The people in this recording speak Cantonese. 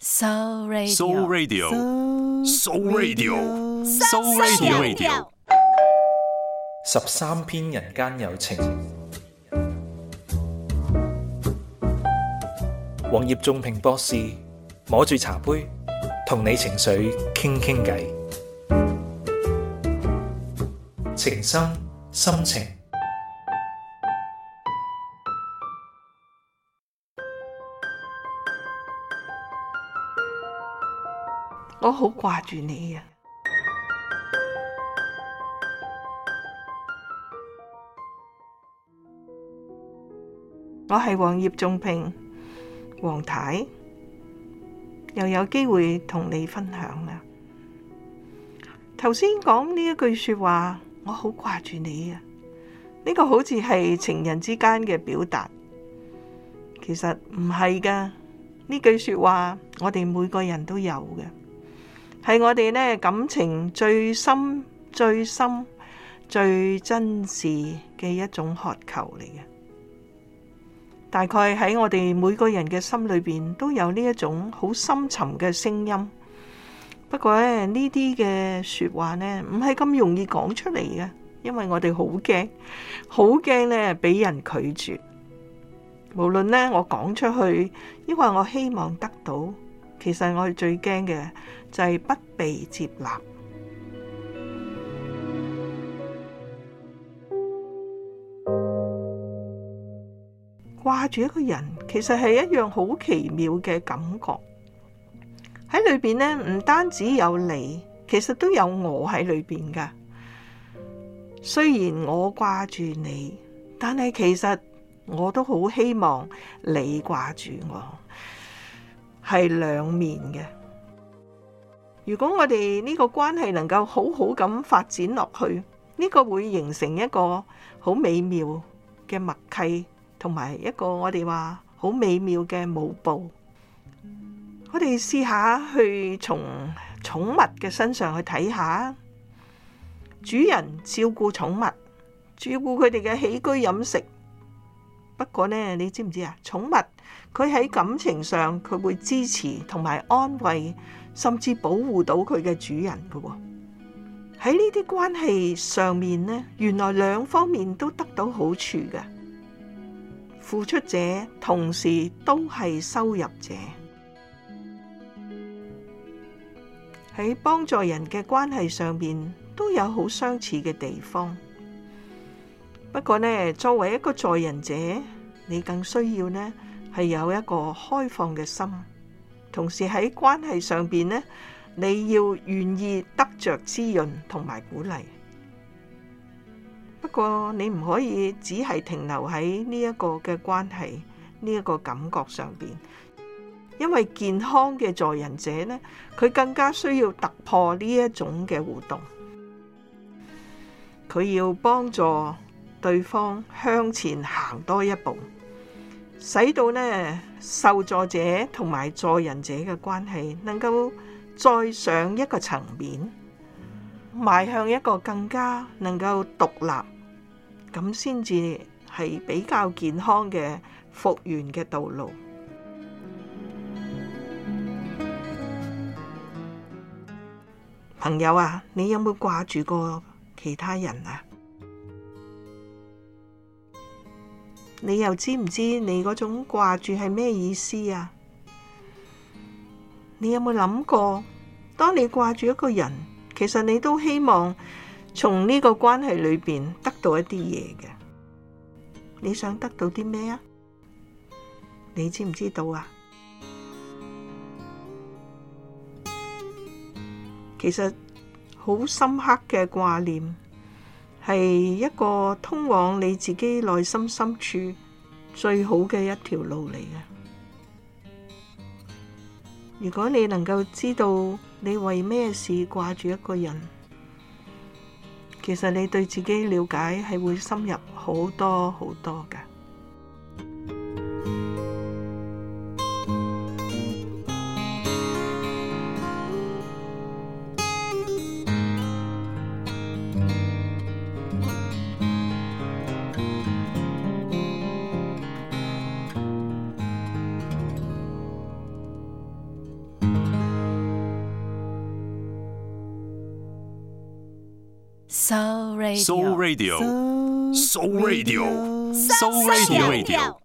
So So Radio， Radio， 13篇人間有情。黃葉仲平博士摸住茶杯，同你情緒傾傾偈，情深深情。 我好掛住你啊！我係黃葉仲平，黃太，又有機會同你分享啦。頭先講呢一句說話，我好掛住你啊！呢個好似係情人之間嘅表達，其實唔係噶。呢句說話，我哋每個人都有嘅。係我哋呢感情最深、最深、最真摯嘅一種渴求嚟嘅。大概喺我哋每個人嘅心裏邊都有呢一種好深沉嘅聲音。不過呢啲嘅說話呢唔係咁容易講出嚟嘅，因為我哋好驚，好驚呢俾人拒絕。無論呢我講出去，抑或我希望得到，其實我哋最驚嘅就係不被接納。掛住一個人，其實係一樣好奇妙嘅感覺。喺裏邊呢，唔單止有你，其實都有我喺裏邊噶。雖然我掛住你，但係其實我都好希望你掛住我，係兩面嘅。如果我哋呢個關係能夠好好咁發展落去，呢個會形成一個好美妙嘅默契，同埋一個我哋話好美妙嘅舞步。我哋試下去從寵物嘅身上去睇下，主人照顧寵物，照顧佢哋嘅起居飲食。不過呢，你知唔知啊？寵物佢喺感情上佢會支持同埋安慰，甚至保護到佢嘅主人㗎喎。喺呢啲關係上面呢，原來兩方面都得到好處嘅。付出者同時都係收入者。喺幫助人嘅關係上面都有好相似嘅地方。不過呢，作為一個助人者，你更需要呢係有一個開放嘅心，同時喺關係上邊呢，你要願意得着滋潤同埋鼓勵。不過你唔可以只係停留喺呢一個嘅關係，呢一個感覺上邊，因為健康嘅助人者呢，佢更加需要突破呢一種嘅互動，佢要幫助對方向前行多一步，使到呢受助者同埋助人者嘅關係能夠再上一個層面，邁向一個更加能夠獨立，咁先至係比較健康嘅復原嘅道路。朋友啊，你有冇掛住過其他人啊？你又知唔知你嗰種掛住係咩意思啊？你有冇諗過，當你掛住一個人，其實你都希望從呢個關係裏邊得到一啲嘢嘅。你想得到啲咩啊？你知唔知道啊？其實好深刻嘅掛念，係一個通往你自己內心深處最好嘅一條路嚟嘅。如果你能夠知道你為咩事掛住一個人，其實你對自己了解係會深入好多好多㗎。 So Radio，So Radio，So Radio。